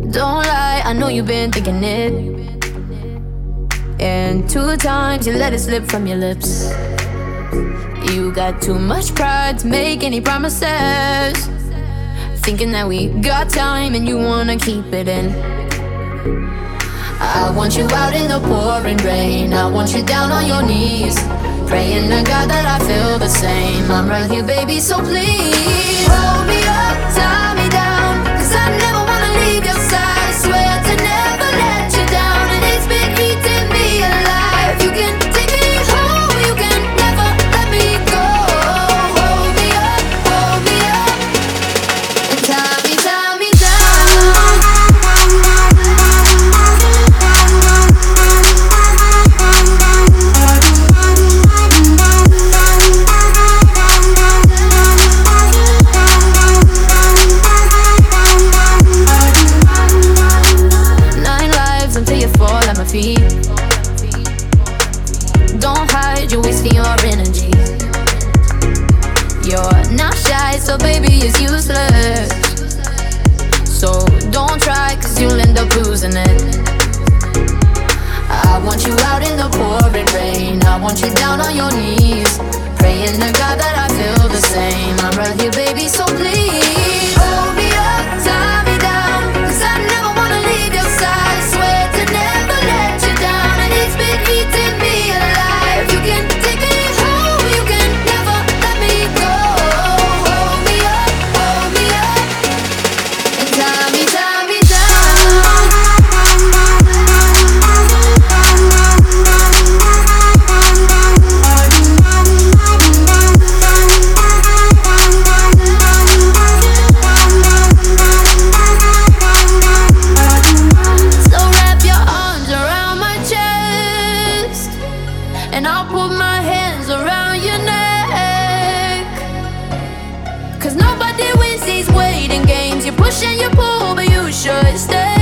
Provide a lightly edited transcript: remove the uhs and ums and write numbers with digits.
Don't lie, I know you've been thinking it. And 2 times you let it slip from your lips. You got too much pride to make any promises, thinking that we got time and you wanna keep it in. I want you out in the pouring rain, I want you down on your knees, praying to God that I feel the same. I'm right here, baby, so please hold me up, tie me down, 'cause I never wanna leave your side. Swear to never let you down, and it's been eating me alive. You can take me home, you can never let me go. Hold me up, and tie me down. Don't hide, you're wasting your energy. You're not shy, so baby, it's useless. So don't try, 'cause you'll end up losing it. I want you out in the pouring rain, I want you down on your knees, praying to God that I feel the same. I'm right here, baby, so please hold me up, tie me down, 'cause I never wanna leave your side. Swear to never let you down, and it's been eating me alive. You can take me home, you can never let me go. Hold me up, and tie me down. And I'll put my hands around your neck, 'cause nobody wins these waiting games. You push and you pull, but you should stay.